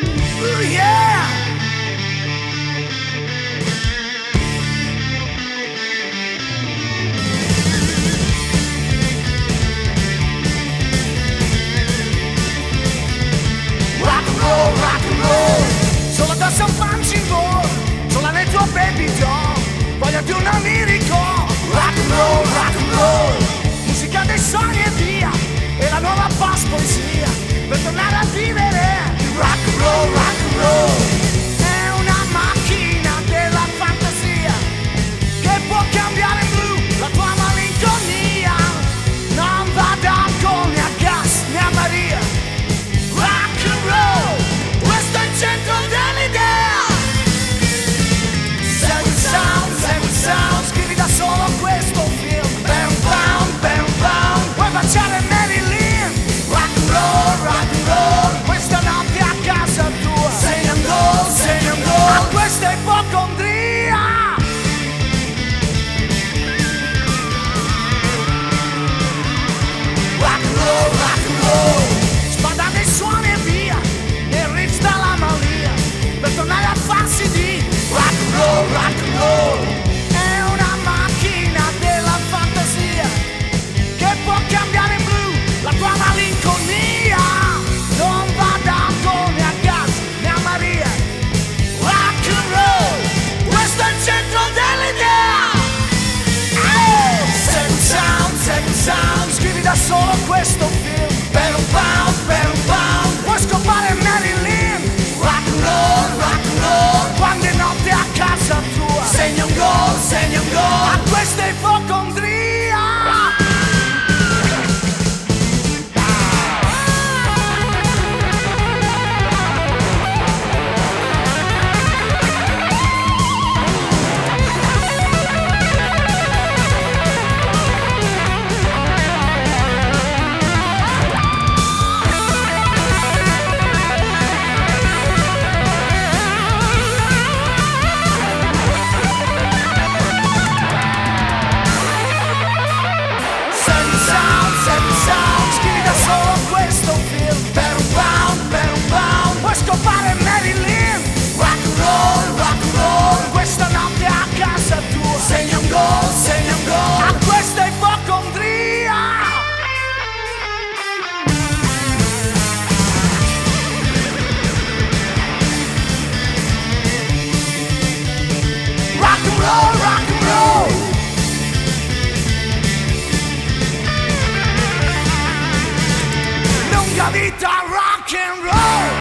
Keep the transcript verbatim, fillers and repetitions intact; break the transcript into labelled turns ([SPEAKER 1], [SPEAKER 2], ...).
[SPEAKER 1] Ooh, yeah. Rock and roll, rock and roll. Solo da San Francisco, solo nel tuo baby doll. Voglio di un onirico. Rock and roll, rock and roll. Musica dei sogni e via. E la nuova bass poesia per tornare a vivere. Rock and roll, rock and roll. È una macchina della fantasia che può cambiare in blu la tua malinconia. Non vada con né a gas né a Maria. Rock and roll, questo è il centro dell'idea. Segui il sound, segui il sound. Scrivi da solo questo film. Bam bam, bam bam. Puoi baciare Marilyn. Rock and roll, rock and roll. Questa notte a casa tua. Sei un gol, sei un gol. A questa ipocondria. Rock and roll, rock and roll. Spada dei suoni e via. Nel riff dalla malia. Per tornare a farsi di rock and roll, rock and roll. È una macchina della fantasia che può cambiare in blu la tua malinconia. Non vada con né a gas né a Maria. Rock and roll, questo è il centro dell'idea. Ehi! Segui il sound, segui il sound. Scrivi da solo questo film. Per un pound, per un pound. Puoi scopare Marilyn. Rock and roll, rock and roll. Quando è notte a casa tua. Segna un gol, segna un gol. A questa ipocondria. Segui il sound, segui il sound. Scrivi da solo questo film. Per un pound, per un pound. Puoi scopare Marilyn. Rock and roll, rock and roll. Questa notte a casa tua. Segna un gol, segna un gol. A questa ipocondria. Rock and roll, rock and roll. Lunga vita rock and roll.